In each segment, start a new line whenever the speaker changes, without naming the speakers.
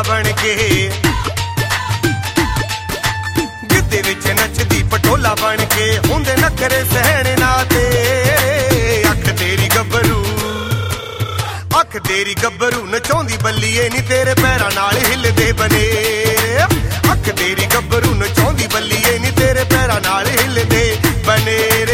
पटोला बन के, गिद्दे विच नचदी पटोला बन के, हुंदे नखरे सहने ना तेरे। अख तेरी गब्बरू, अख तेरी गब्बरू नचाउंदी बल्लीए नी तेरे पैरां नाल हिलदे बनेरे। अख तेरी गब्बरू नचाउंदी बल्लीए नी तेरे पैरां नाल हिलदे बनेरे।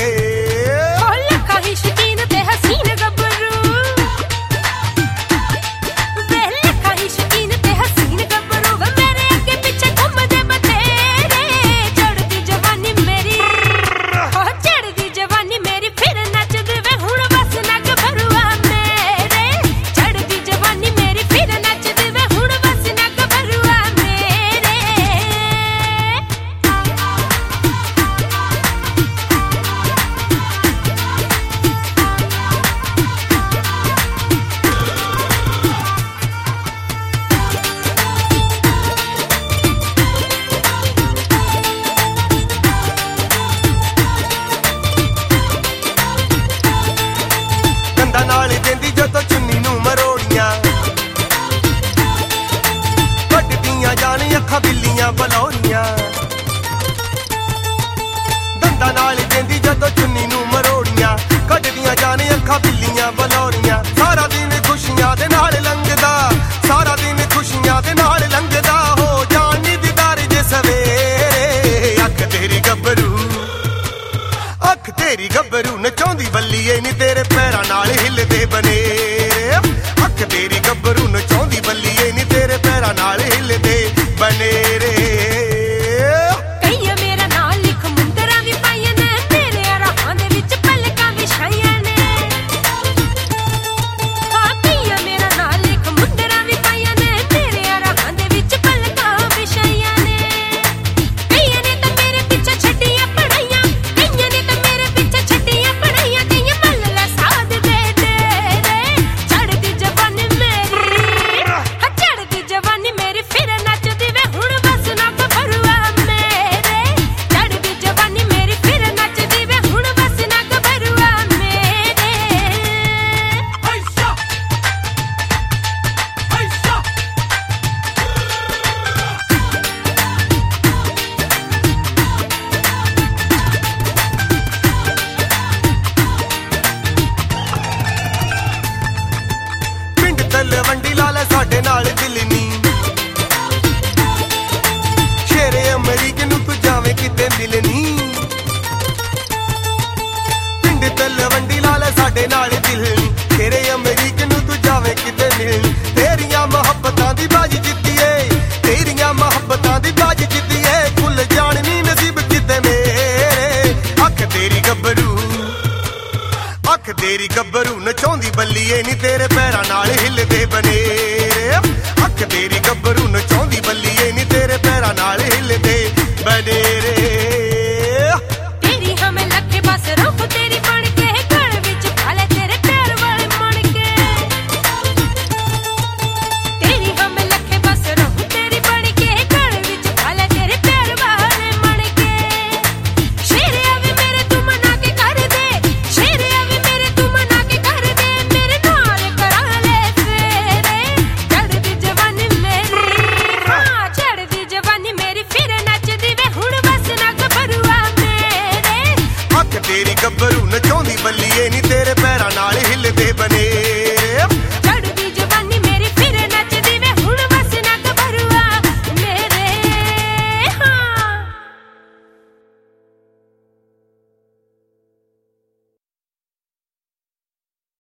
नाल देंदी जदों चुन्नी नूं मरोड़ियां, कटदियां जान अखां बिल्लियां बलौरियां। दंदा नाल देंदी जदों चुन्नी नूं मरोड़ियां, कटदियां जान अखां बिल्लियां बलौरियां। सारा दिन खुशियां दे नाल लंघदा, सारा दिन खुशियां दे नाल लंघदा, हो जानी दीदार जे सवेरे। अख तेरी गब्बरू, अख तेरी गब्बरू नचाउंदी बल्लीए नी तेरे पैरां नाल हिलदे बनेरे। अख तेरी गब्बरू नचाउंदी बल्लीए नी तेरे पैरां नाल हिलदे बनेरे। तलवंडी लाले साडे नाल दिल नी, शेरे अमरीक नूं तू जावें किते मिलनी। पिंड तलवंडी लाले साडे नाल दिल नी, शेरे अमरीक नूं तू जावें किते मिलनी। तेरियां मोहब्बतां दी बाजी जित्तीए, तेरियां मोहब्बतां दी बाजी जित्तीए, खुल जाण नी नसीब किते मेरे। अख तेरी गब्बरू, अख तेरी गब्बरू नचाउंदी बल्लीए नी तेरे पैरां नाल हिलदे बनेरे। अख तेरी गब्बरू नचाउंदी बल्लीए नी तेरे पैरां नाल हिलदे बनेरे। तेरी हमें लखे बस रूप तेरी बन के, गल विच पाले तेरे पैर वाले मन के। तेरी हमें लखे बस रूप तेरी बन के, गल विच पाले तेरे पैर वाले मन के। शेरे आवे मेरे तू मना के कर दे, शेरे आवे मेरे तू मना के कर दे, मेरे नाल करा ले फेरे। चढ़दी जवानी मेरी, हाँ चढ़दी जवानी मेरी, फिर नचदी वे हुण बस ना गभरुआ मेरे। अख तेरी गब्बरू नचाउंदी बल्लीए नी तेरे पैरां नाल हिलदे बने।